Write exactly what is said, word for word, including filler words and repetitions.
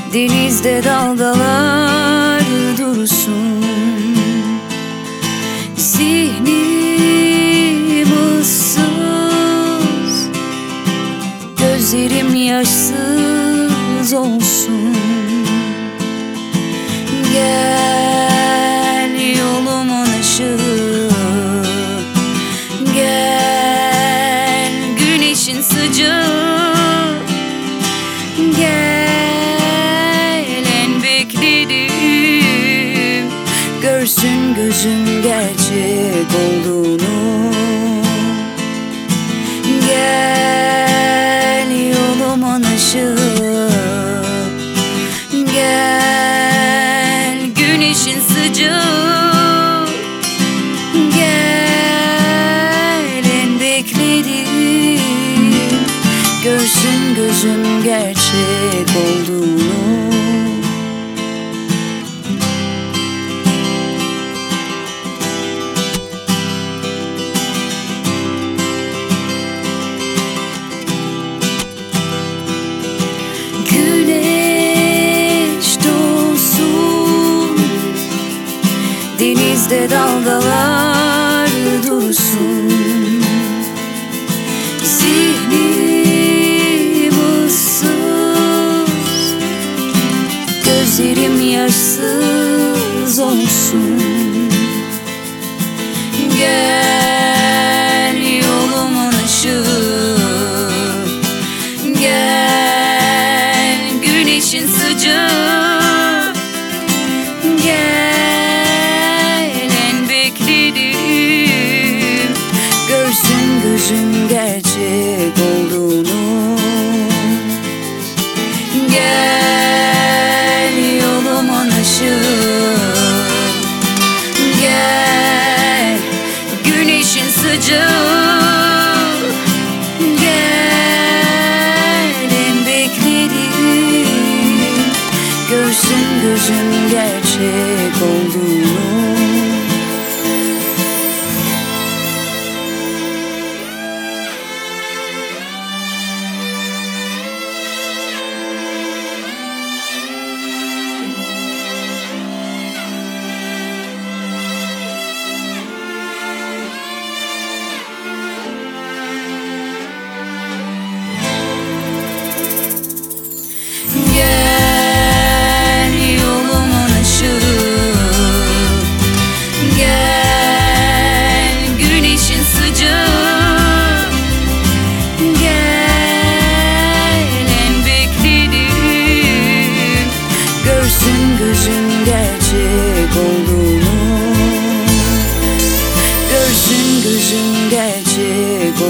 Denizde dalgalar dursun, zihnim ıssız, gözlerim yaşsız olsun. Gel yolumun ışığı, gel güneşin sıcağı, gel en beklediğim, görsün gözüm gerçek olduğunu. Gel yolumun ışığı, gel güneşin sıcağı, gel en beklediğim, görsün gözüm gerçek olduğunu. Güneş doğsun, denizde dalgalar dursun, zihnim ıssız, gözlerim yaşsız olsun. Gel yolumun ışığı, gel güneşin sıcağı, gel en beklediğim, görsün gözüm gerçek olduğunu. Gel yolumun ışığı, gel güneşin sıcağı, gel en beklediğim, görsün gözüm gerçek olduğunu. Gel yolumun ışığı, gel güneşin sıcağı, gel en beklediğim, görsün gözüm gerçek olduğunu. Görsün gözüm gerçek olduğunu.